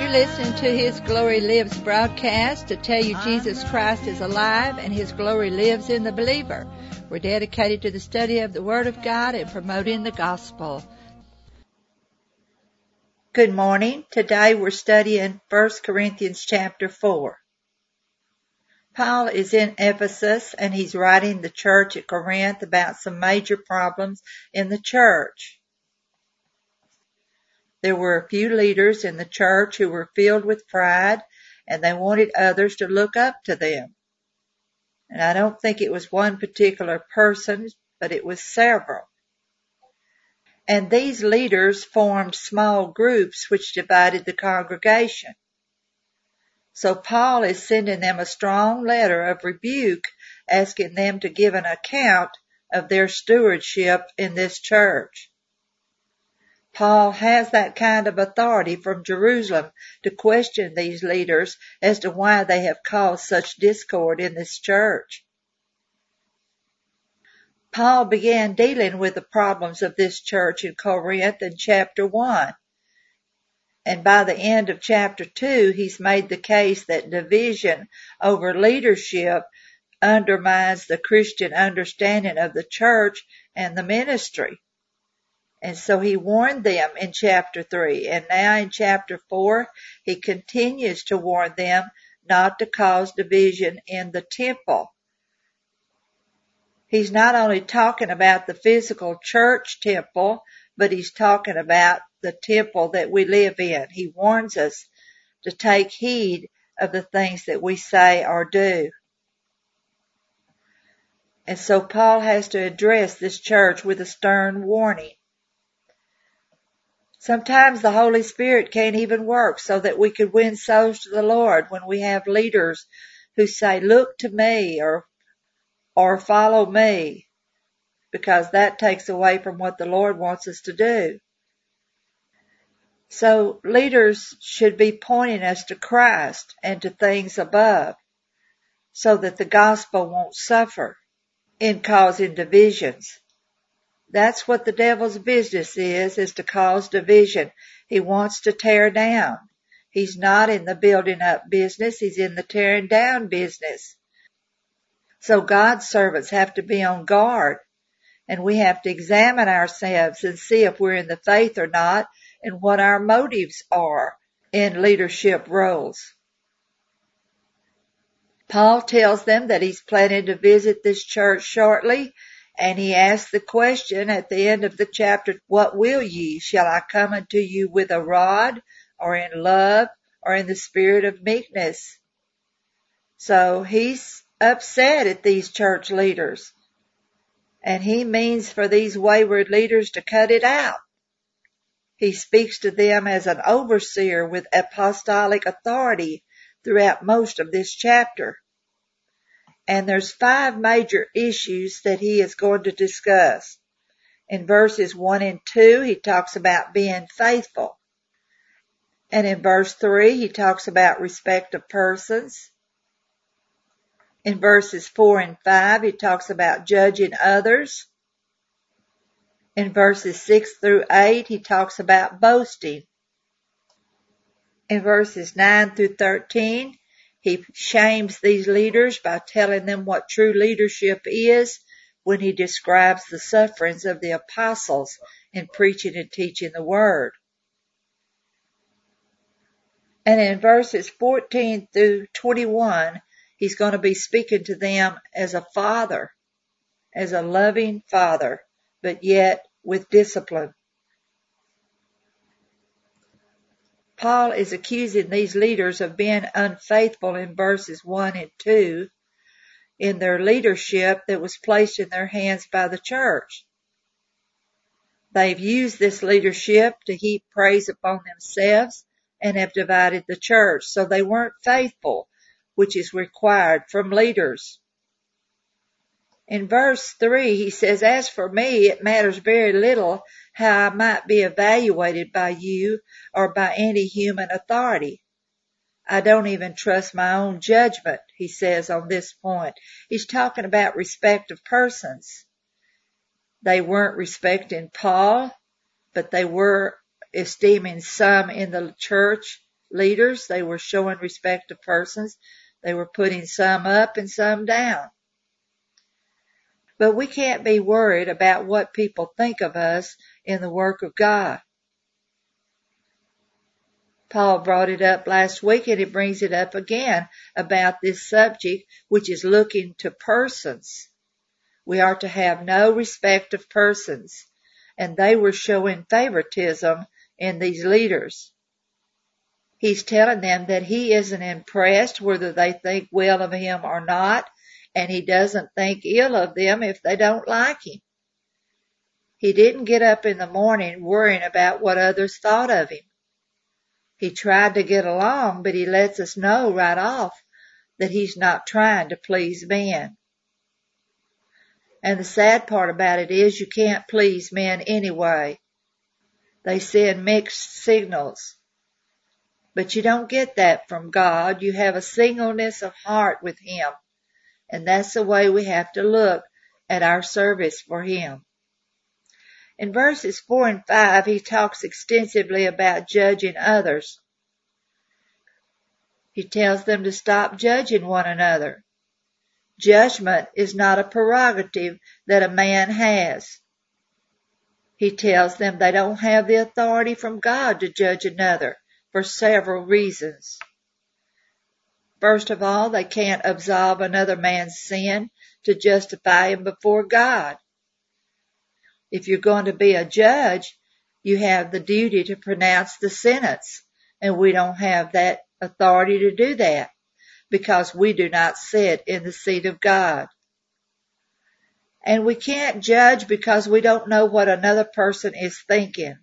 You're listening to His Glory Lives broadcast to tell you Jesus Christ is alive and His glory lives in the believer. We're dedicated to the study of the Word of God and promoting the gospel. Good morning. Today we're studying 1 Corinthians chapter 4. Paul is in Ephesus and he's writing the church at Corinth about some major problems in the church. There were a few leaders in the church who were filled with pride, and they wanted others to look up to them. And I don't think it was one particular person, but it was several. And these leaders formed small groups which divided the congregation. So Paul is sending them a strong letter of rebuke, asking them to give an account of their stewardship in this church. Paul has that kind of authority from Jerusalem to question these leaders as to why they have caused such discord in this church. Paul began dealing with the problems of this church in Corinth in chapter 1. And by the end of chapter 2, he's made the case that division over leadership undermines the Christian understanding of the church and the ministry. And so he warned them in chapter 3, and now in chapter 4, he continues to warn them not to cause division in the temple. He's not only talking about the physical church temple, but he's talking about the temple that we live in. He warns us to take heed of the things that we say or do. And so Paul has to address this church with a stern warning. Sometimes the Holy Spirit can't even work so that we could win souls to the Lord when we have leaders who say, look to me or follow me, because that takes away from what the Lord wants us to do. So leaders should be pointing us to Christ and to things above so that the gospel won't suffer in causing divisions. That's what the devil's business is to cause division. He wants to tear down. He's not in the building up business. He's in the tearing down business. So God's servants have to be on guard, and we have to examine ourselves and see if we're in the faith or not and what our motives are in leadership roles. Paul tells them that he's planning to visit this church shortly. And he asks the question at the end of the chapter, what will ye? Shall I come unto you with a rod, or in love, or in the spirit of meekness? So he's upset at these church leaders. And he means for these wayward leaders to cut it out. He speaks to them as an overseer with apostolic authority throughout most of this chapter. And there's 5 major issues that he is going to discuss. In verses 1 and 2, he talks about being faithful. And in verse 3, he talks about respect of persons. In verses 4 and 5, he talks about judging others. In verses 6 through 8, he talks about boasting. In verses 9 through 13, he shames these leaders by telling them what true leadership is when he describes the sufferings of the apostles in preaching and teaching the word. And in verses 14 through 21, he's going to be speaking to them as a father, as a loving father, but yet with discipline. Paul is accusing these leaders of being unfaithful in verses 1 and 2 in their leadership that was placed in their hands by the church. They've used this leadership to heap praise upon themselves and have divided the church, so they weren't faithful, which is required from leaders. In verse 3, he says, as for me, it matters very little how I might be evaluated by you or by any human authority. I don't even trust my own judgment, he says on this point. He's talking about respect of persons. They weren't respecting Paul, but they were esteeming some in the church leaders. They were showing respect to persons. They were putting some up and some down. But we can't be worried about what people think of us in the work of God. Paul brought it up last week, and he brings it up again about this subject, which is looking to persons. We are to have no respect of persons, and they were showing favoritism in these leaders. He's telling them that he isn't impressed whether they think well of him or not, and he doesn't think ill of them if they don't like him. He didn't get up in the morning worrying about what others thought of him. He tried to get along, but he lets us know right off that he's not trying to please men. And the sad part about it is you can't please men anyway. They send mixed signals. But you don't get that from God. You have a singleness of heart with him. And that's the way we have to look at our service for him. In verses 4 and 5, he talks extensively about judging others. He tells them to stop judging one another. Judgment is not a prerogative that a man has. He tells them they don't have the authority from God to judge another for several reasons. First of all, they can't absolve another man's sin to justify him before God. If you're going to be a judge, you have the duty to pronounce the sentence, and we don't have that authority to do that because we do not sit in the seat of God. And we can't judge because we don't know what another person is thinking.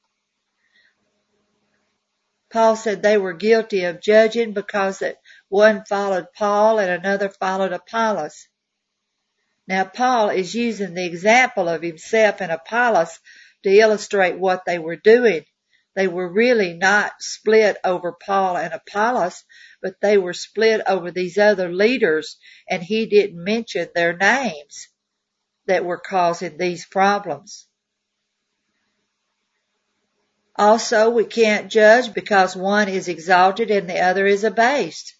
Paul said they were guilty of judging because that one followed Paul and another followed Apollos. Now Paul is using the example of himself and Apollos to illustrate what they were doing. They were really not split over Paul and Apollos, but they were split over these other leaders, and he didn't mention their names that were causing these problems. Also, we can't judge because one is exalted and the other is abased.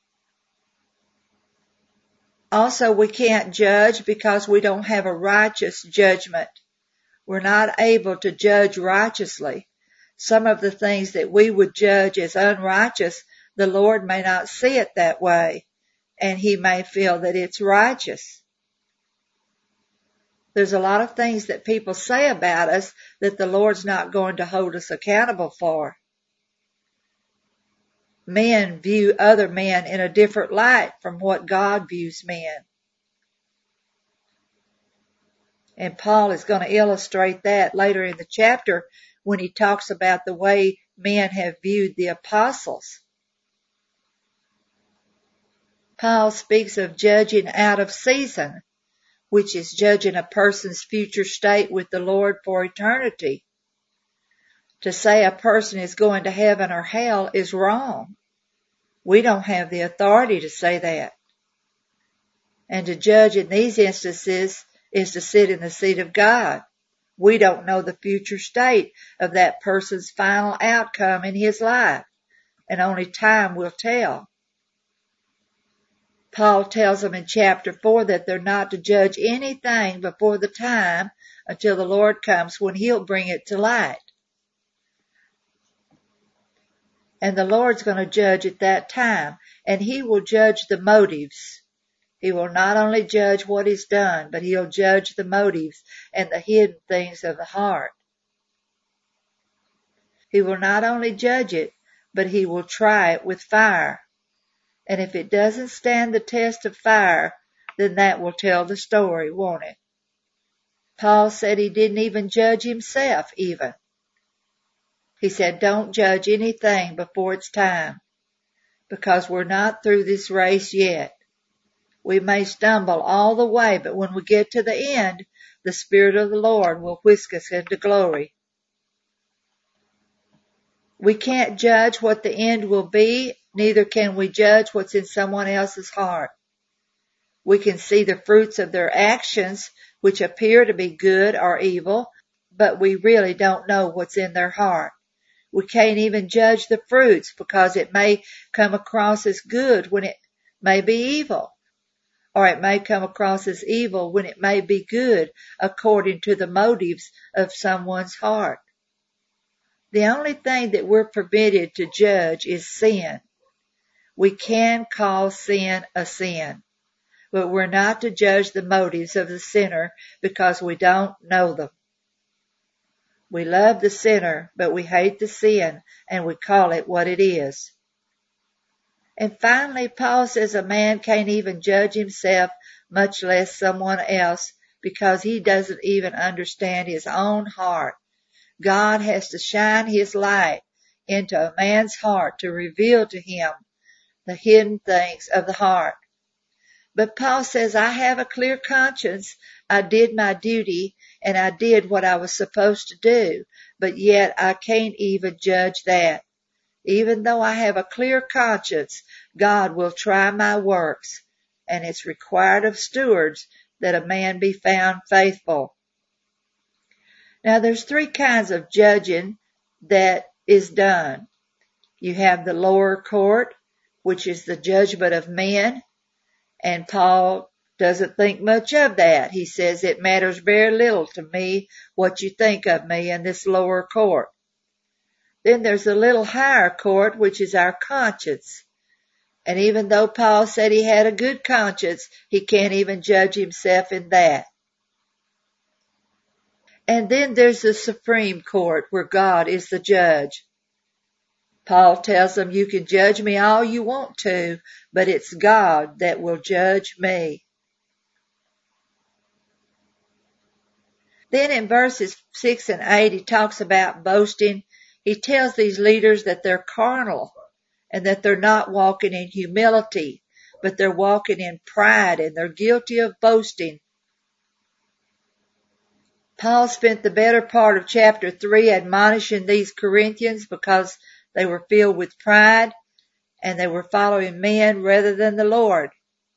Also, we can't judge because we don't have a righteous judgment. We're not able to judge righteously. Some of the things that we would judge as unrighteous, the Lord may not see it that way, and he may feel that it's righteous. There's a lot of things that people say about us that the Lord's not going to hold us accountable for. Men view other men in a different light from what God views men. And Paul is going to illustrate that later in the chapter when he talks about the way men have viewed the apostles. Paul speaks of judging out of season, which is judging a person's future state with the Lord for eternity. To say a person is going to heaven or hell is wrong. We don't have the authority to say that. And to judge in these instances is to sit in the seat of God. We don't know the future state of that person's final outcome in his life, and only time will tell. Paul tells them in chapter 4 that they're not to judge anything before the time until the Lord comes when he'll bring it to light. And the Lord's going to judge at that time, and he will judge the motives. He will not only judge what is done, but he'll judge the motives and the hidden things of the heart. He will not only judge it, but he will try it with fire. And if it doesn't stand the test of fire, then that will tell the story, won't it? Paul said he didn't even judge himself even. He said, don't judge anything before it's time, because we're not through this race yet. We may stumble all the way, but when we get to the end, the Spirit of the Lord will whisk us into glory. We can't judge what the end will be, neither can we judge what's in someone else's heart. We can see the fruits of their actions, which appear to be good or evil, but we really don't know what's in their heart. We can't even judge the fruits because it may come across as good when it may be evil, or it may come across as evil when it may be good according to the motives of someone's heart. The only thing that we're permitted to judge is sin. We can call sin a sin, but we're not to judge the motives of the sinner because we don't know them. We love the sinner, but we hate the sin, and we call it what it is. And finally, Paul says a man can't even judge himself, much less someone else, because he doesn't even understand his own heart. God has to shine his light into a man's heart to reveal to him the hidden things of the heart. But Paul says, I have a clear conscience. I did my duty and I did what I was supposed to do, but yet I can't even judge that. Even though I have a clear conscience, God will try my works, and it's required of stewards that a man be found faithful. Now there's three kinds of judging that is done. You have the lower court, which is the judgment of men. And Paul doesn't think much of that. He says it matters very little to me what you think of me in this lower court. Then there's the little higher court, which is our conscience. And even though Paul said he had a good conscience, he can't even judge himself in that. And then there's the Supreme Court, where God is the judge. Paul tells them, you can judge me all you want to, but it's God that will judge me. Then in verses 6 and 8, he talks about boasting. He tells these leaders that they're carnal and that they're not walking in humility, but they're walking in pride and they're guilty of boasting. Paul spent the better part of chapter 3 admonishing these Corinthians because they were filled with pride and they were following men rather than the Lord.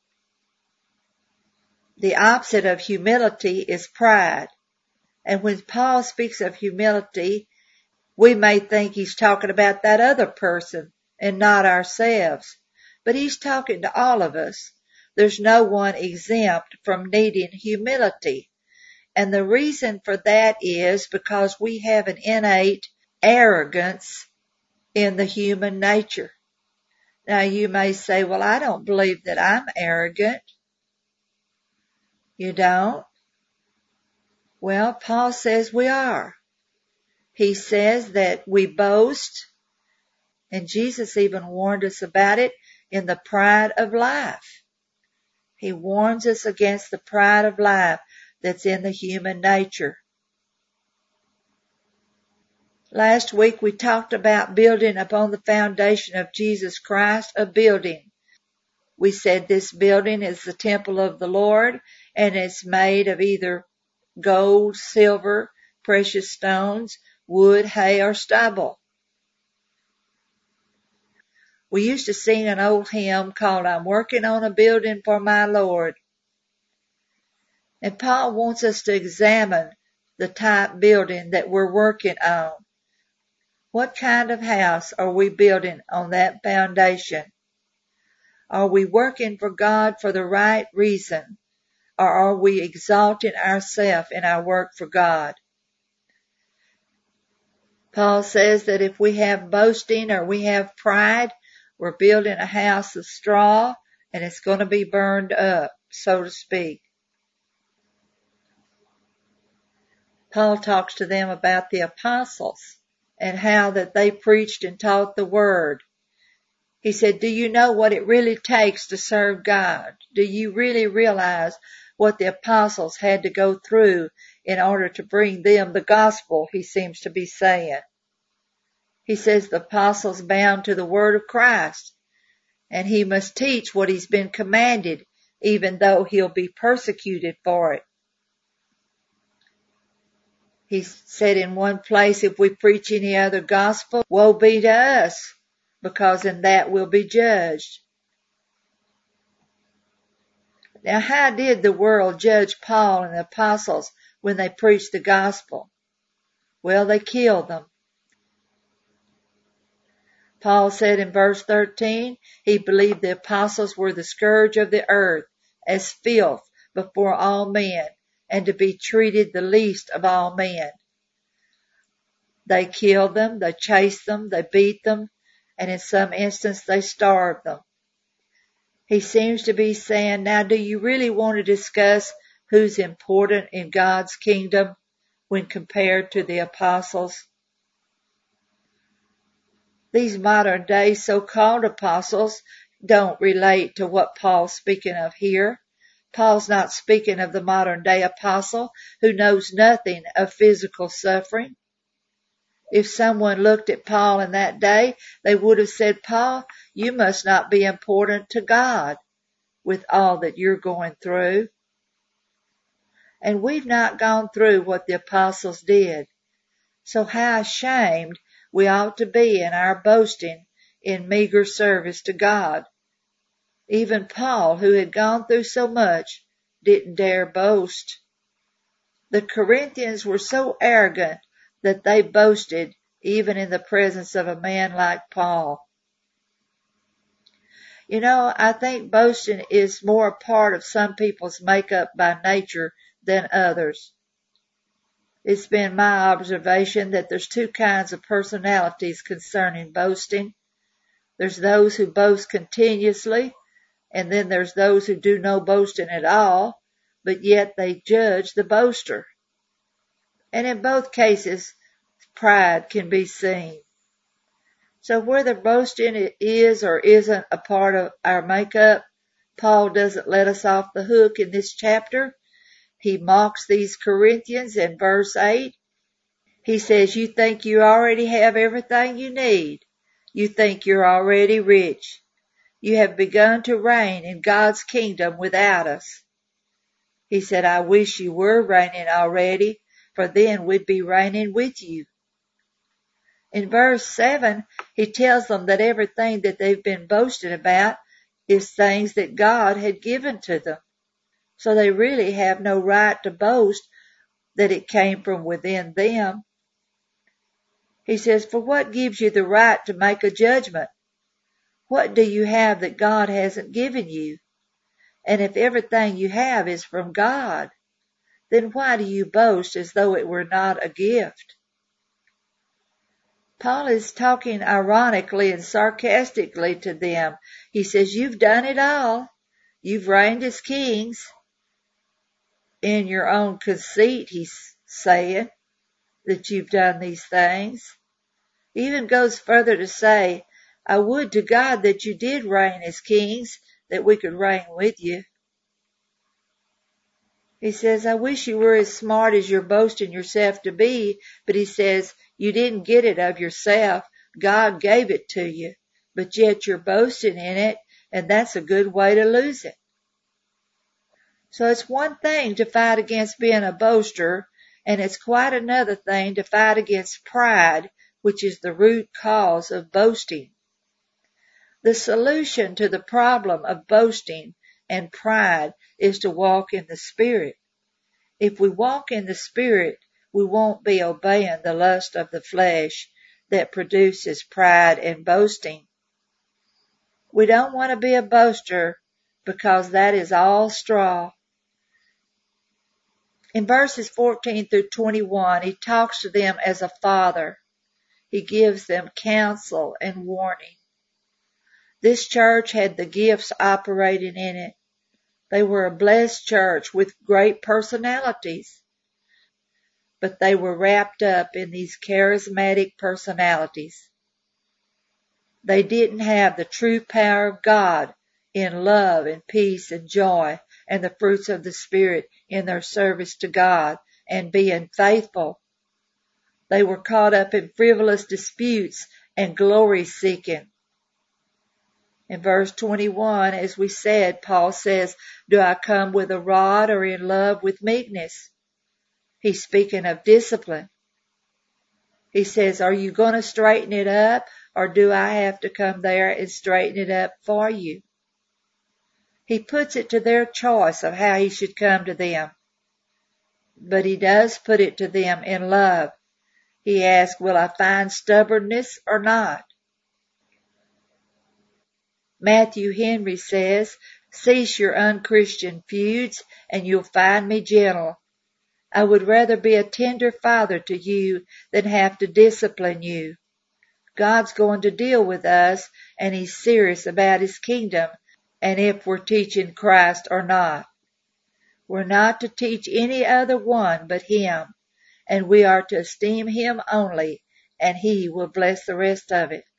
The opposite of humility is pride. And when Paul speaks of humility, we may think he's talking about that other person and not ourselves. But he's talking to all of us. There's no one exempt from needing humility. And the reason for that is because we have an innate arrogance in the human nature. Now you may say, well, I don't believe that I'm arrogant. You don't? Well, Paul says we are. He says that we boast, and Jesus even warned us about it in the pride of life. He warns us against the pride of life that's in the human nature. Last week we talked about building upon the foundation of Jesus Christ, a building. We said this building is the temple of the Lord, and it's made of either gold, silver, precious stones, wood, hay, or stubble. We used to sing an old hymn called, I'm Working on a Building for My Lord. And Paul wants us to examine the type building that we're working on. What kind of house are we building on that foundation? Are we working for God for the right reason? Or are we exalting ourselves in our work for God? Paul says that if we have boasting or we have pride, we're building a house of straw and it's going to be burned up, so to speak. Paul talks to them about the apostles and how that they preached and taught the word. He said, do you know what it really takes to serve God? Do you really realize what the apostles had to go through in order to bring them the gospel, he seems to be saying. He says the apostles bound to the word of Christ, and he must teach what he's been commanded, even though he'll be persecuted for it. He said in one place, if we preach any other gospel, woe be to us, because in that we'll be judged. Now, how did the world judge Paul and the apostles when they preached the gospel? Well, they killed them. Paul said in verse 13, he believed the apostles were the scourge of the earth, as filth before all men, and to be treated the least of all men. They killed them, they chased them, they beat them, and in some instances they starved them. He seems to be saying, now do you really want to discuss who's important in God's kingdom when compared to the apostles? These modern day so-called apostles don't relate to what Paul's speaking of here. Paul's not speaking of the modern day apostle who knows nothing of physical suffering. If someone looked at Paul in that day, they would have said, Paul, you must not be important to God with all that you're going through. And we've not gone through what the apostles did. So how ashamed we ought to be in our boasting in meager service to God. Even Paul, who had gone through so much, didn't dare boast. The Corinthians were so arrogant that they boasted even in the presence of a man like Paul. You know, I think boasting is more a part of some people's makeup by nature than others. It's been my observation that there's two kinds of personalities concerning boasting. There's those who boast continuously, and then there's those who do no boasting at all, but yet they judge the boaster. And in both cases, pride can be seen. So whether boasting is or isn't a part of our makeup, Paul doesn't let us off the hook in this chapter. He mocks these Corinthians in verse 8. He says, you think you already have everything you need. You think you're already rich. You have begun to reign in God's kingdom without us. He said, I wish you were reigning already, for then we'd be reigning with you. In verse 7, he tells them that everything that they've been boasting about is things that God had given to them. So they really have no right to boast that it came from within them. He says, for what gives you the right to make a judgment? What do you have that God hasn't given you? And if everything you have is from God, then why do you boast as though it were not a gift? Paul is talking ironically and sarcastically to them. He says, you've done it all. You've reigned as kings. In your own conceit, he's saying that you've done these things. He even goes further to say, I would to God that you did reign as kings, that we could reign with you. He says, I wish you were as smart as you're boasting yourself to be, but he says, you didn't get it of yourself. God gave it to you, but yet you're boasting in it, and that's a good way to lose it. So it's one thing to fight against being a boaster, and it's quite another thing to fight against pride, which is the root cause of boasting. The solution to the problem of boasting and pride is to walk in the Spirit. If we walk in the Spirit, we won't be obeying the lust of the flesh that produces pride and boasting. We don't want to be a boaster because that is all straw. In verses 14 through 21, he talks to them as a father. He gives them counsel and warning. This church had the gifts operating in it. They were a blessed church with great personalities, but they were wrapped up in these charismatic personalities. They didn't have the true power of God in love and peace and joy and the fruits of the Spirit in their service to God and being faithful. They were caught up in frivolous disputes and glory seeking. In verse 21, as we said, Paul says, do I come with a rod or in love with meekness? He's speaking of discipline. He says, are you going to straighten it up, or do I have to come there and straighten it up for you? He puts it to their choice of how he should come to them. But he does put it to them in love. He asks, will I find stubbornness or not? Matthew Henry says, "Cease your unchristian feuds, and you'll find me gentle. I would rather be a tender father to you than have to discipline you. God's going to deal with us, and He's serious about His kingdom, and if we're teaching Christ or not. We're not to teach any other one but Him, and we are to esteem Him only, and He will bless the rest of it."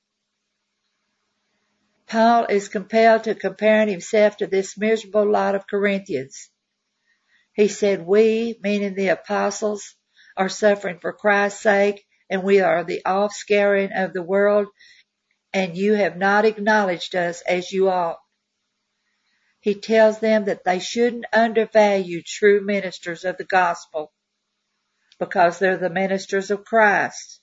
Paul is compelled to compare himself to this miserable lot of Corinthians. He said, "We," meaning the apostles, "are suffering for Christ's sake, and we are the offscouring of the world, and you have not acknowledged us as you ought." He tells them that they shouldn't undervalue true ministers of the gospel, because they're the ministers of Christ.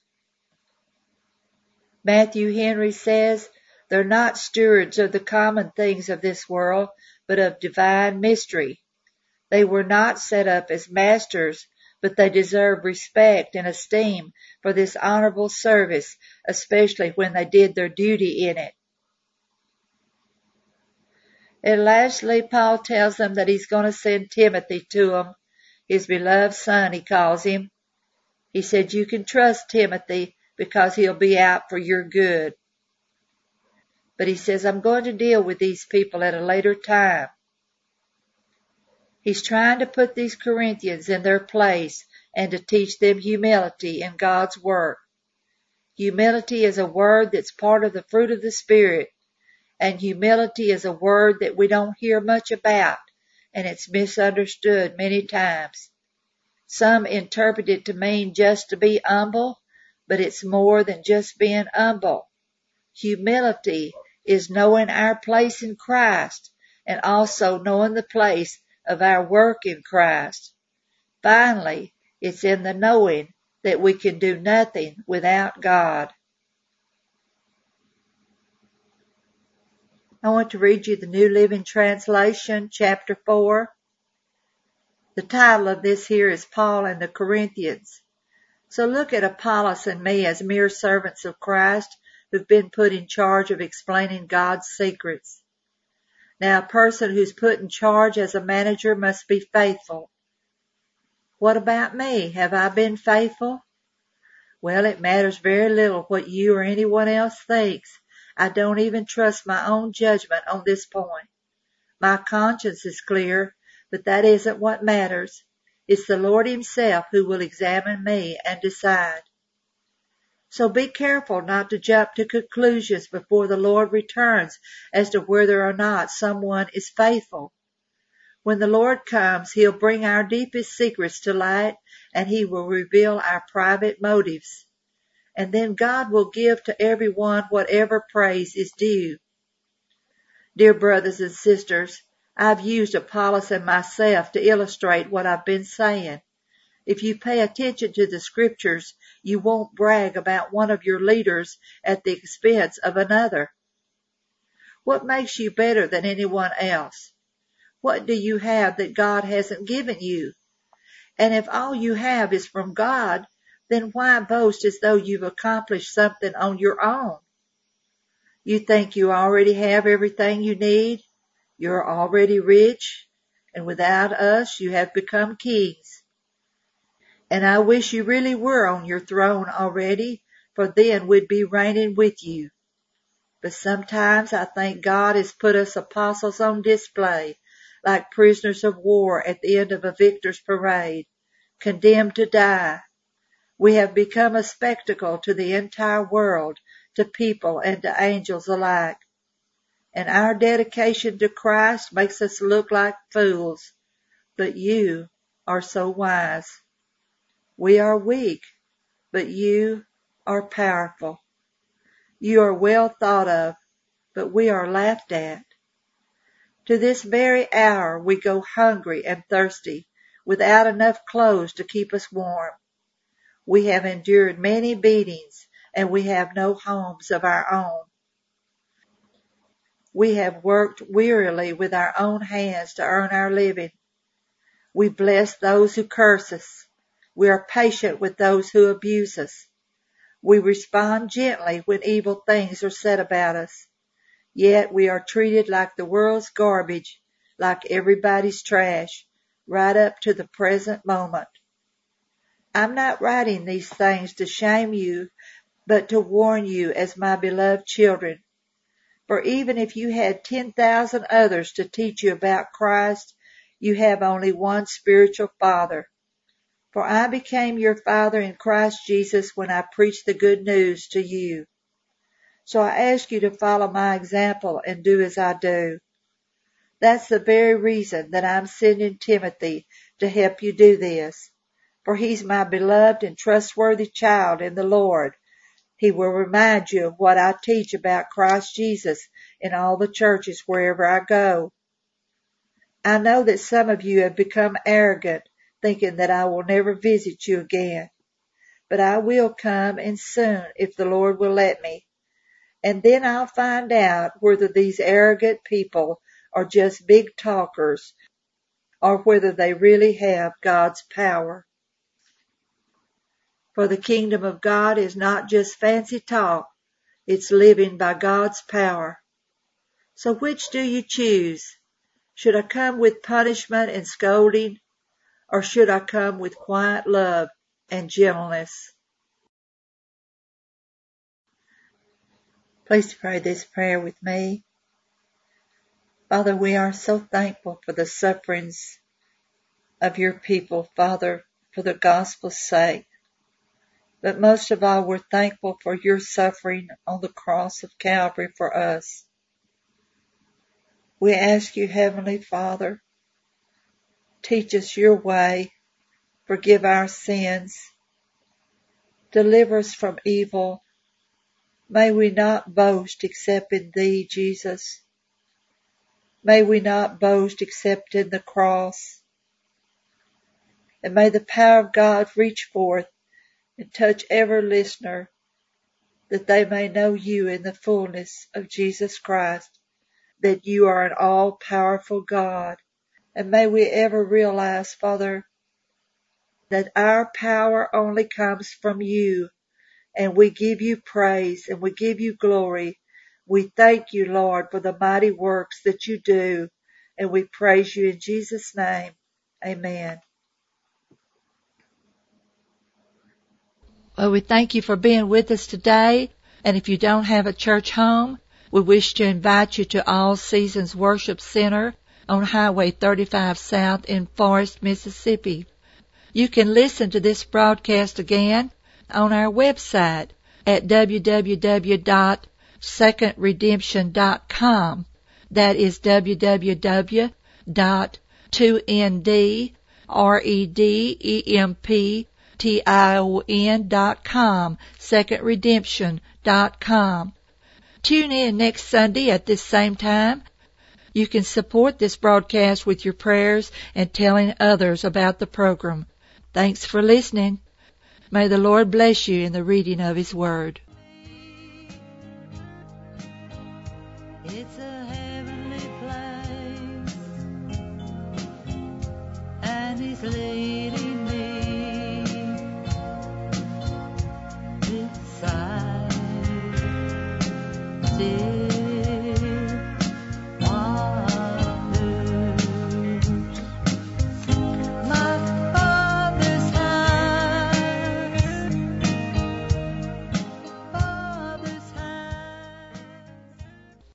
Matthew Henry says, "They're not stewards of the common things of this world, but of divine mystery. They were not set up as masters, but they deserve respect and esteem for this honorable service, especially when they did their duty in it." And lastly, Paul tells them that he's going to send Timothy to them, his beloved son, he calls him. He said, "You can trust Timothy because he'll be out for your good." But he says, "I'm going to deal with these people at a later time." He's trying to put these Corinthians in their place and to teach them humility in God's work. Humility is a word that's part of the fruit of the Spirit, and humility is a word that we don't hear much about, and it's misunderstood many times. Some interpret it to mean just to be humble, but it's more than just being humble. Humility is knowing our place in Christ and also knowing the place of our work in Christ. Finally, it's in the knowing that we can do nothing without God. I want to read you the New Living Translation, chapter 4. The title of this here is Paul and the Corinthians. So look at Apollos and me as mere servants of Christ who've been put in charge of explaining God's secrets. Now, a person who's put in charge as a manager must be faithful. What about me? Have I been faithful? Well, it matters very little what you or anyone else thinks. I don't even trust my own judgment on this point. My conscience is clear, but that isn't what matters. It's the Lord Himself who will examine me and decide. So be careful not to jump to conclusions before the Lord returns as to whether or not someone is faithful. When the Lord comes, He'll bring our deepest secrets to light, and He will reveal our private motives. And then God will give to everyone whatever praise is due. Dear brothers and sisters, I've used Apollos and myself to illustrate what I've been saying. If you pay attention to the scriptures, you won't brag about one of your leaders at the expense of another. What makes you better than anyone else? What do you have that God hasn't given you? And if all you have is from God, then why boast as though you've accomplished something on your own? You think you already have everything you need? You're already rich, and without us you have become kings. And I wish you really were on your throne already, for then we'd be reigning with you. But sometimes I think God has put us apostles on display, like prisoners of war at the end of a victor's parade, condemned to die. We have become a spectacle to the entire world, to people and to angels alike. And our dedication to Christ makes us look like fools, but you are so wise. We are weak, but you are powerful. You are well thought of, but we are laughed at. To this very hour we go hungry and thirsty, without enough clothes to keep us warm. We have endured many beatings, and we have no homes of our own. We have worked wearily with our own hands to earn our living. We bless those who curse us. We are patient with those who abuse us. We respond gently when evil things are said about us. Yet we are treated like the world's garbage, like everybody's trash, right up to the present moment. I'm not writing these things to shame you, but to warn you as my beloved children. For even if you had 10,000 others to teach you about Christ, you have only one spiritual father. For I became your father in Christ Jesus when I preached the good news to you. So I ask you to follow my example and do as I do. That's the very reason that I'm sending Timothy to help you do this. For he's my beloved and trustworthy child in the Lord. He will remind you of what I teach about Christ Jesus in all the churches wherever I go. I know that some of you have become arrogant, thinking that I will never visit you again. But I will come, and soon, if the Lord will let me. And then I'll find out whether these arrogant people are just big talkers or whether they really have God's power. For the kingdom of God is not just fancy talk, it's living by God's power. So which do you choose? Should I come with punishment and scolding, or should I come with quiet love and gentleness? Please pray this prayer with me. Father, we are so thankful for the sufferings of your people, Father, for the gospel's sake. But most of all, we're thankful for your suffering on the cross of Calvary for us. We ask you, Heavenly Father, teach us your way, forgive our sins, deliver us from evil. May we not boast except in thee, Jesus. May we not boast except in the cross. And may the power of God reach forth and touch every listener, that they may know you in the fullness of Jesus Christ, that you are an all-powerful God. And may we ever realize, Father, that our power only comes from you, and we give you praise and we give you glory. We thank you, Lord, for the mighty works that you do, and we praise you in Jesus' name. Amen. Well, we thank you for being with us today. And if you don't have a church home, we wish to invite you to All Seasons Worship Center on Highway 35 South in Forest, Mississippi. You can listen to this broadcast again on our website at www.secondredemption.com. That is www.2ndredemption.com, secondredemption.com. Tune in next Sunday at this same time. You can support this broadcast with your prayers and telling others about the program. Thanks for listening. May the Lord bless you in the reading of His Word. It's a heavenly place, and He's leading me beside still